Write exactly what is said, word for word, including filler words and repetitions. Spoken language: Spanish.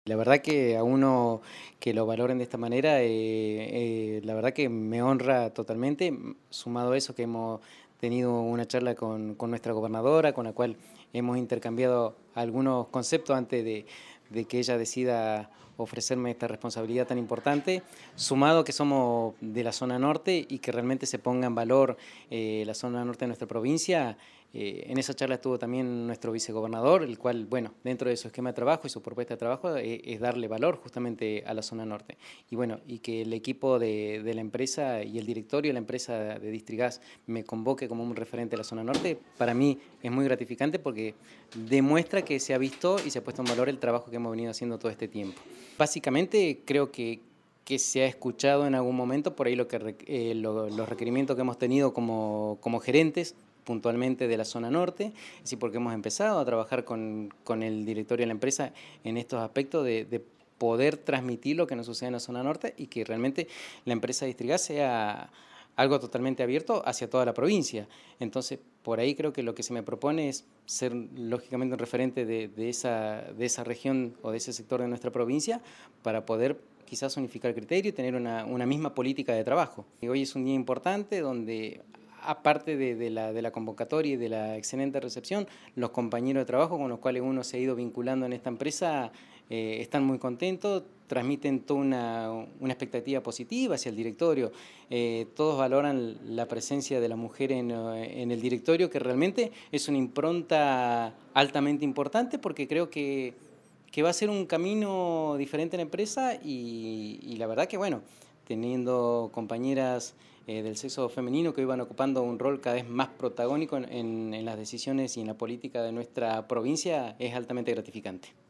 La verdad que a uno que lo valoren de esta manera, eh, eh, la verdad que me honra totalmente, m- sumado a eso que hemos tenido una charla con, con nuestra gobernadora, con la cual hemos intercambiado algunos conceptos antes de, de que ella decida ofrecerme esta responsabilidad tan importante, sumado que somos de la zona norte y que realmente se ponga en valor eh, la zona norte de nuestra provincia. Eh, en esa charla estuvo también nuestro vicegobernador, el cual, bueno, dentro de su esquema de trabajo y su propuesta de trabajo eh, es darle valor justamente a la zona norte. Y bueno, y que el equipo de, de la empresa y el directorio de la empresa de Distrigas me convoque como un referente de la zona norte, para mí es muy gratificante porque demuestra que se ha visto y se ha puesto en valor el trabajo que hemos venido haciendo todo este tiempo. Básicamente creo que que se ha escuchado en algún momento, por ahí lo que, eh, lo, los requerimientos que hemos tenido como, como gerentes, puntualmente de la zona norte, es decir, porque hemos empezado a trabajar con, con el directorio de la empresa en estos aspectos de, de poder transmitir lo que nos sucede en la zona norte y que realmente la empresa Distrigas sea algo totalmente abierto hacia toda la provincia. Entonces, por ahí creo que lo que se me propone es ser lógicamente un referente de, de, esa, de esa región o de ese sector de nuestra provincia para poder quizás unificar criterio y tener una, una misma política de trabajo. Y hoy es un día importante donde, aparte de, de, la, de la convocatoria y de la excelente recepción, los compañeros de trabajo con los cuales uno se ha ido vinculando en esta empresa eh, están muy contentos, transmiten toda una, una expectativa positiva hacia el directorio. Eh, todos valoran la presencia de la mujer en, en el directorio, que realmente es una impronta altamente importante porque creo que que va a ser un camino diferente en la empresa y, y la verdad que bueno, teniendo compañeras eh, del sexo femenino que hoy van ocupando un rol cada vez más protagónico en, en, en las decisiones y en la política de nuestra provincia es altamente gratificante.